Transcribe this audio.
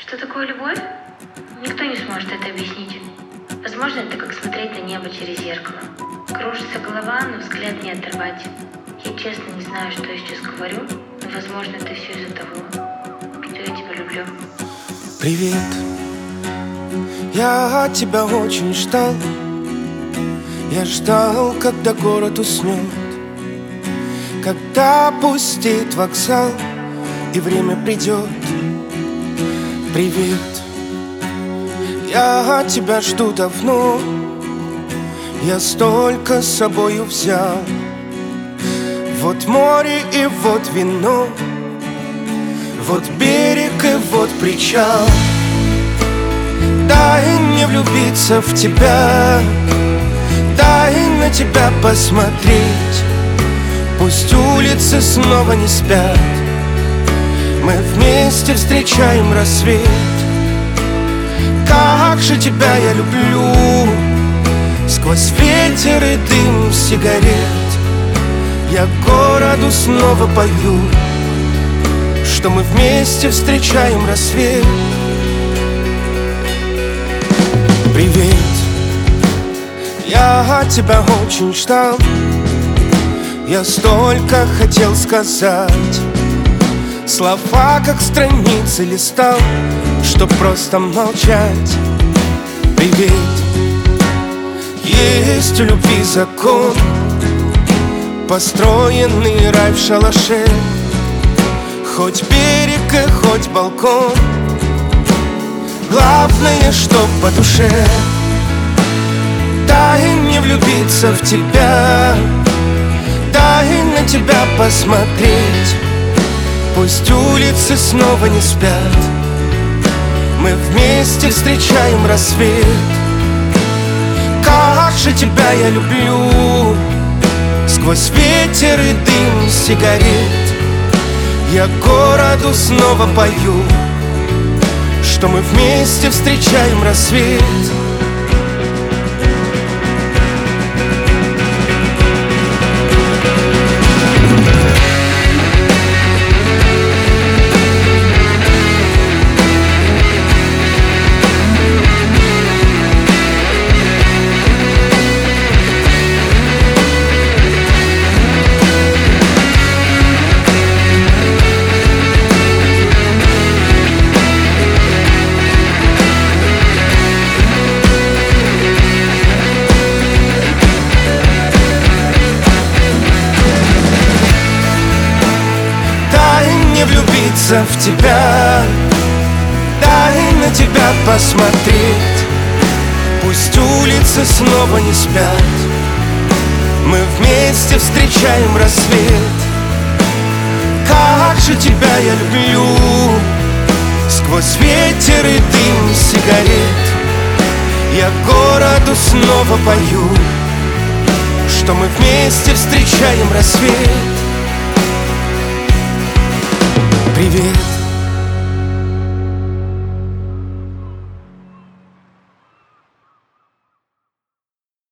Что такое любовь? Никто не сможет это объяснить. Возможно, это как смотреть на небо через зеркало. Кружится голова, но взгляд не оторвать. Я честно не знаю, что я сейчас говорю, но, возможно, это все из-за того, что я тебя люблю. Привет, я тебя очень ждал. Я ждал, когда город уснет, когда пустеет вокзал и время придет. Привет, я тебя жду давно. Я столько с собою взял. Вот море и вот вино, вот берег и вот причал. Дай мне влюбиться в тебя, дай на тебя посмотреть. Пусть улицы снова не спят, мы вместе встречаем рассвет. Как же тебя я люблю, сквозь ветер и дым сигарет. Я городу снова пою, что мы вместе встречаем рассвет. Привет, я тебя очень ждал. Я столько хотел сказать, слова как страницы листал, чтоб просто молчать. Привет, есть у любви закон, построенный рай в шалаше. Хоть берег и хоть балкон, главное, чтоб по душе. Дай мне влюбиться в тебя, дай на тебя посмотреть. Пусть улицы снова не спят, мы вместе встречаем рассвет. Как же тебя я люблю, сквозь ветер и дым сигарет. Я городу снова пою, что мы вместе встречаем рассвет. Влюбиться в тебя, дай на тебя посмотреть. Пусть улицы снова не спят, мы вместе встречаем рассвет. Как же тебя я люблю, сквозь ветер и дым сигарет. Я городу снова пою, что мы вместе встречаем рассвет. Привет,